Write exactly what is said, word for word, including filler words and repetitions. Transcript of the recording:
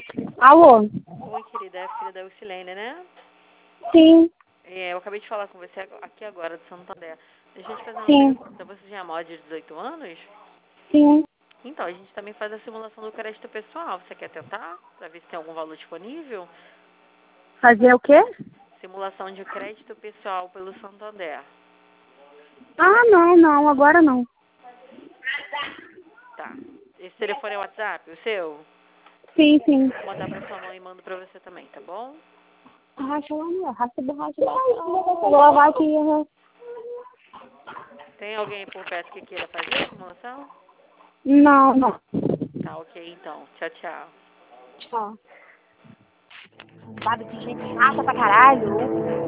Alô? Oi, querida, é a filha da Eucilene, né? Sim, É, eu acabei de falar com você aqui agora, de Santander. Deixa eu te fazer uma sim, pergunta. Você já é maior de dezoito anos? sim. Então, a gente também faz a simulação do crédito pessoal. Você quer tentar? Pra ver se tem algum valor disponível? Fazer o quê? Simulação de crédito pessoal pelo Santander. Ah, não, não, agora não. Tá. Esse telefone é o WhatsApp, o seu? Sim, sim. Vou mandar pra sua mãe e mando pra você também, tá bom? Racha lá, mulher. Racha borracha. Vou lavar aqui. Uhum. Tem alguém por perto que queira fazer a simulação? Não, não. Tá, ok, então. Tchau, tchau. Tchau. Bado de gente chata pra caralho.